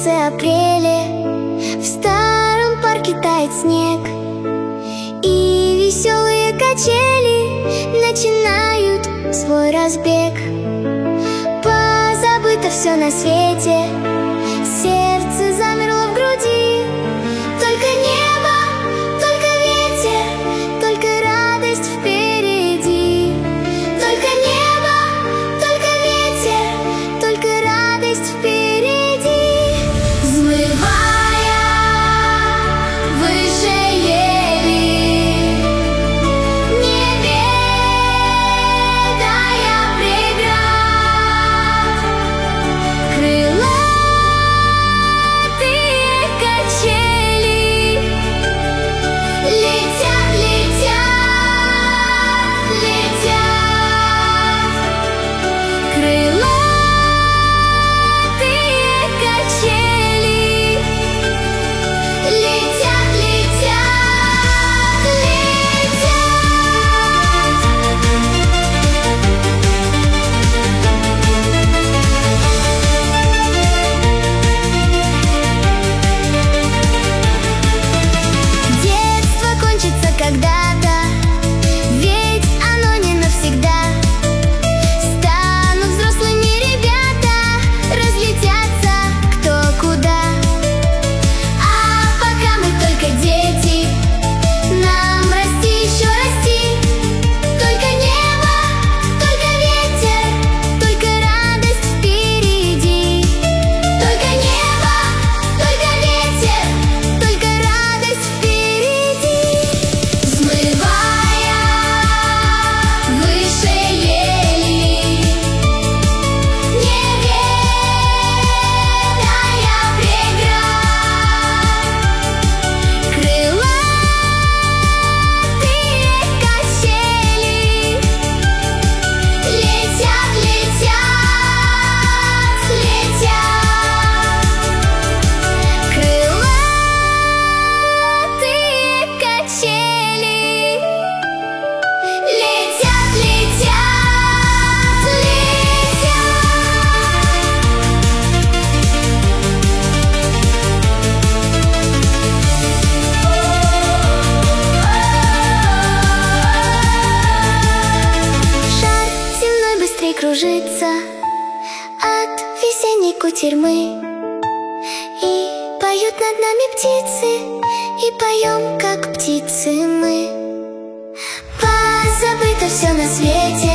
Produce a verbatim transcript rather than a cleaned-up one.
конце апреля в старом парке тает снег, и веселые качели начинают свой разбег. Позабыто все на свете, сердце замерло в груди. Только небо, только ветер, только радость впереди. Только небо, только ветер, только радость впереди. Взмывая выше ели, не ведая преград, крылатые качели летят, летят, летят. Крылатые качели летят, летят, летят. Детство кончится когда-то, ведь оно не навсегда. Станут взрослыми ребята, разлетятся кто куда. А пока мы только дети, нам расти, еще расти. Только небо, только ветер, только радость впереди. Только небо, только ветер, только радость впереди. Взмывая выше ели, не ведая преград, крылатые качели летят, летят, летят. Крылатые качели летят, летят, летят. Шар земной быстрей кружится от весенней кутерьмы, и поют над нами птицы, и поем, как птицы мы. Позабыто все на свете,